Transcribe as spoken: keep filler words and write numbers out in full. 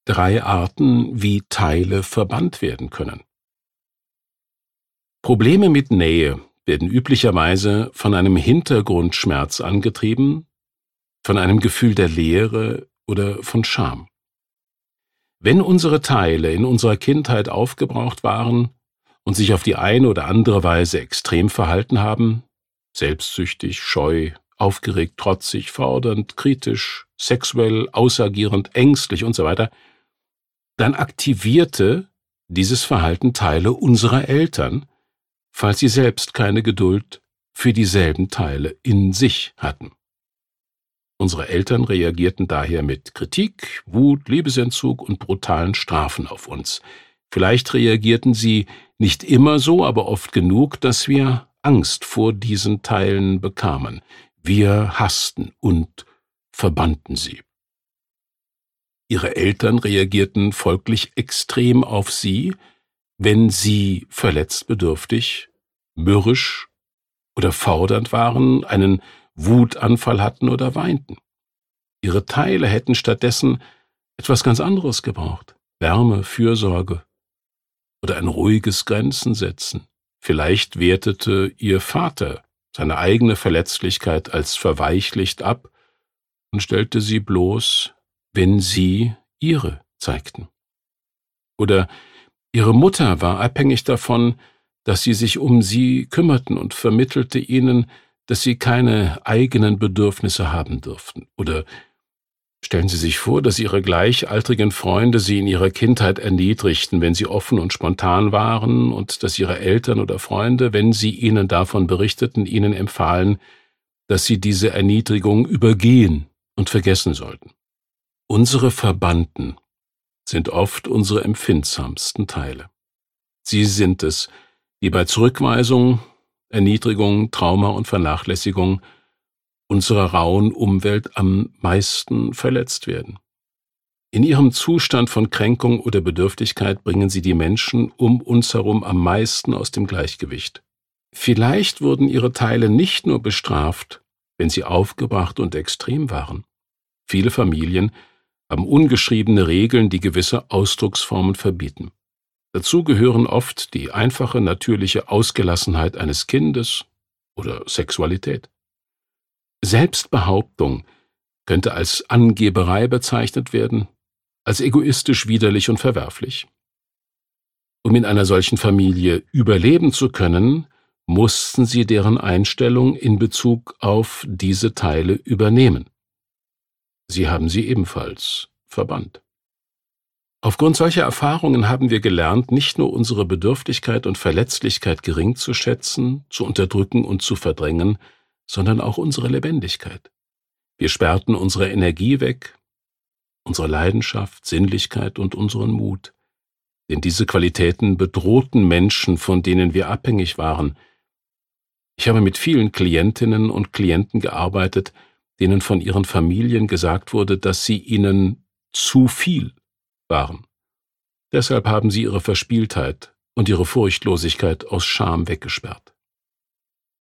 Drei Arten, wie Teile verbannt werden können. Probleme mit Nähe werden üblicherweise von einem Hintergrundschmerz angetrieben, von einem Gefühl der Leere oder von Scham. Wenn unsere Teile in unserer Kindheit aufgebraucht waren und sich auf die eine oder andere Weise extrem verhalten haben, selbstsüchtig, scheu, aufgeregt, trotzig, fordernd, kritisch, sexuell, ausagierend, ängstlich und so weiter, dann aktivierte dieses Verhalten Teile unserer Eltern, falls sie selbst keine Geduld für dieselben Teile in sich hatten. Unsere Eltern reagierten daher mit Kritik, Wut, Liebesentzug und brutalen Strafen auf uns. Vielleicht reagierten sie nicht immer so, aber oft genug, dass wir Angst vor diesen Teilen bekamen. Wir hassten und verbannten sie. Ihre Eltern reagierten folglich extrem auf sie, wenn sie verletztbedürftig, mürrisch oder fordernd waren, einen Wutanfall hatten oder weinten. Ihre Teile hätten stattdessen etwas ganz anderes gebraucht: Wärme, Fürsorge oder ein ruhiges Grenzen setzen. Vielleicht wertete ihr Vater seine eigene Verletzlichkeit als verweichlicht ab und stellte sie bloß, wenn sie ihre zeigten. Oder ihre Mutter war abhängig davon, dass sie sich um sie kümmerten und vermittelte ihnen, dass sie keine eigenen Bedürfnisse haben dürften. Oder stellen Sie sich vor, dass Ihre gleichaltrigen Freunde Sie in Ihrer Kindheit erniedrigten, wenn Sie offen und spontan waren, und dass Ihre Eltern oder Freunde, wenn Sie Ihnen davon berichteten, Ihnen empfahlen, dass Sie diese Erniedrigung übergehen und vergessen sollten. Unsere Verbannten sind oft unsere empfindsamsten Teile. Sie sind es, die bei Zurückweisung, Erniedrigung, Trauma und Vernachlässigung unserer rauen Umwelt am meisten verletzt werden. In ihrem Zustand von Kränkung oder Bedürftigkeit bringen sie die Menschen um uns herum am meisten aus dem Gleichgewicht. Vielleicht wurden ihre Teile nicht nur bestraft, wenn sie aufgebracht und extrem waren. Viele Familien haben ungeschriebene Regeln, die gewisse Ausdrucksformen verbieten. Dazu gehören oft die einfache, natürliche Ausgelassenheit eines Kindes oder Sexualität. Selbstbehauptung könnte als Angeberei bezeichnet werden, als egoistisch, widerlich und verwerflich. Um in einer solchen Familie überleben zu können, mussten sie deren Einstellung in Bezug auf diese Teile übernehmen. Sie haben sie ebenfalls verbannt. Aufgrund solcher Erfahrungen haben wir gelernt, nicht nur unsere Bedürftigkeit und Verletzlichkeit gering zu schätzen, zu unterdrücken und zu verdrängen, sondern auch unsere Lebendigkeit. Wir sperrten unsere Energie weg, unsere Leidenschaft, Sinnlichkeit und unseren Mut. Denn diese Qualitäten bedrohten Menschen, von denen wir abhängig waren. Ich habe mit vielen Klientinnen und Klienten gearbeitet, denen von ihren Familien gesagt wurde, dass sie ihnen zu viel waren. Deshalb haben sie ihre Verspieltheit und ihre Furchtlosigkeit aus Scham weggesperrt.